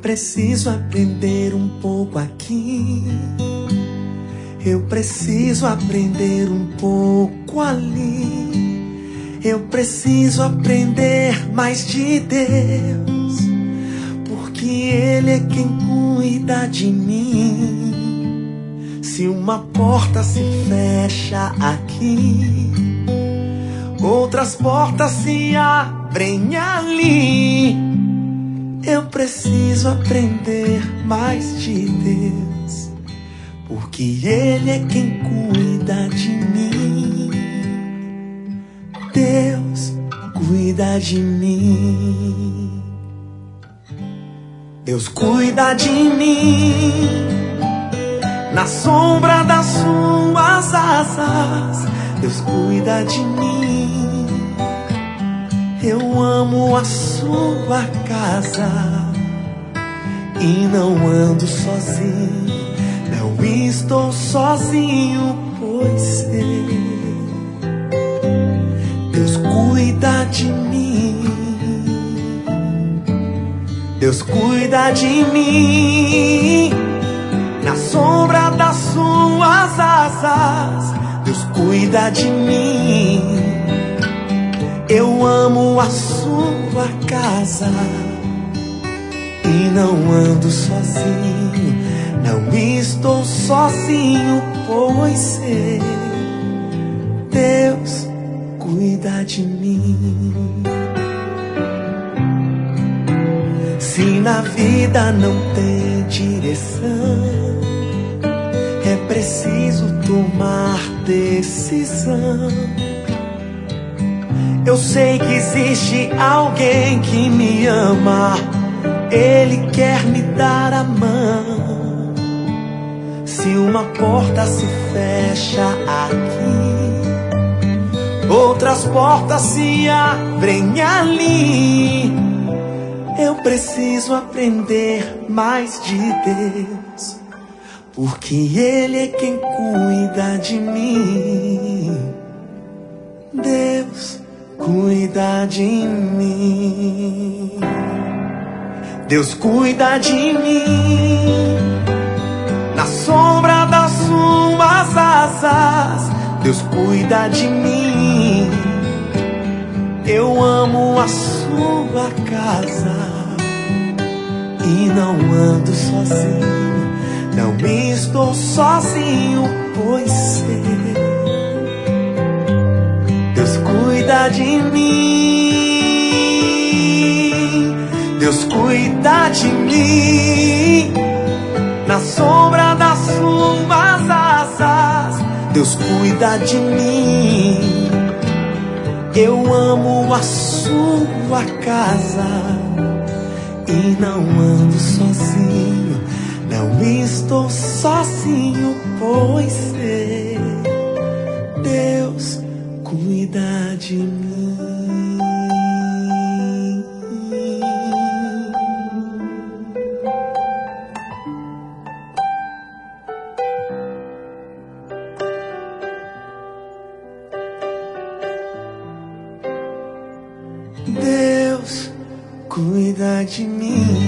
preciso aprender um pouco aqui. Eu preciso aprender um pouco ali. Eu preciso aprender mais de Deus, porque Ele é quem cuida de mim. Se uma porta se fecha aqui, outras portas se abrem ali. Eu preciso aprender mais de Deus, porque Ele é quem cuida de mim. Deus cuida de mim. Deus cuida de mim. Na sombra das suas asas, Deus cuida de mim. Eu amo a sua casa e não ando sozinho. Não estou sozinho, pois sei. Deus cuida de mim. Deus cuida de mim. Na sombra das suas asas, Deus cuida de mim. Eu amo a sua casa e não ando sozinho. Não estou sozinho, pois sei. Deus cuida de mim. Se na vida não tem direção, é preciso tomar decisão. Eu sei que existe alguém que me ama. Ele quer me dar a mão. Se uma porta se fecha aqui, outras portas se abrem ali. Eu preciso aprender mais de Deus, porque Ele é quem cuida de mim. Deus cuida de mim. Deus cuida de mim. Na sombra das suas asas, Deus cuida de mim. Eu amo a sua casa e não ando sozinho. Não estou sozinho, pois sei. Deus cuida de mim. Deus cuida de mim. Na sombra das suas asas, Deus cuida de mim. Eu amo a sua casa e não ando sozinho. Não estou sozinho, pois sei. Deus cuida de mim. Deus cuida de mim.